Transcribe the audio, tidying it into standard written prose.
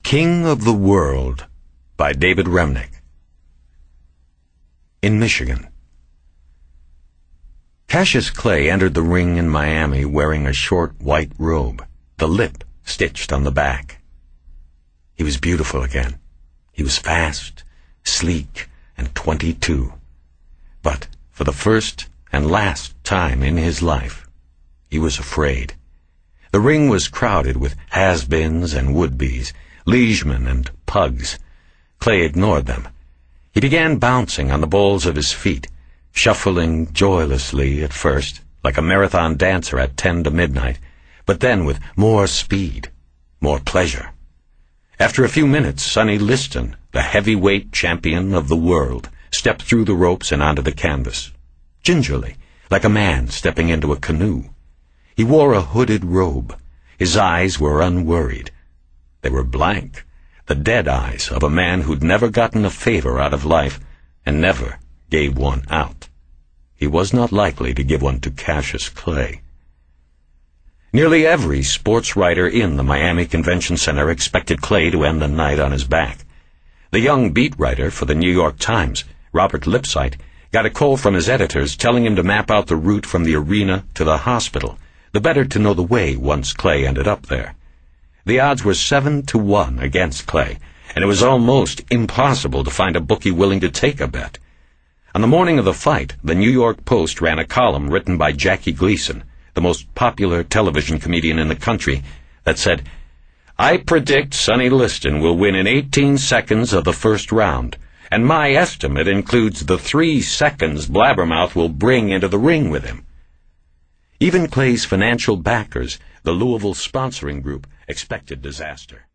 King of the World by David Remnick. In Michigan. Cassius Clay entered the ring in Miami wearing a short white robe, the lip stitched on the back. He was beautiful again. He was fast, sleek, and 22. But for the first and last time in his life, he was afraid. The ring was crowded with has-beens and would-be's, liegemen and pugs. Clay ignored them. He began bouncing on the balls of his feet, shuffling joylessly at first, like a marathon dancer at 10 to midnight, but then with more speed, more pleasure. After a few minutes, Sonny Liston, the heavyweight champion of the world, stepped through the ropes and onto the canvas, gingerly, like a man stepping into a canoe. He wore a hooded robe. His eyes were unworried. They were blank, the dead eyes of a man who'd never gotten a favor out of life and never gave one out. He was not likely to give one to Cassius Clay. Nearly every sports writer in the Miami Convention Center expected Clay to end the night on his back. The young beat writer for the New York Times, Robert Lipsyte, got a call from his editors telling him to map out the route from the arena to the hospital, the better to know the way once Clay ended up there. The odds were 7-1 against Clay, and it was almost impossible to find a bookie willing to take a bet. On the morning of the fight, the New York Post ran a column written by Jackie Gleason, the most popular television comedian in the country, that said, "I predict Sonny Liston will win in 18 seconds of the first round, and my estimate includes the 3 seconds Blabbermouth will bring into the ring with him." Even Clay's financial backers, the Louisville Sponsoring Group, expected disaster.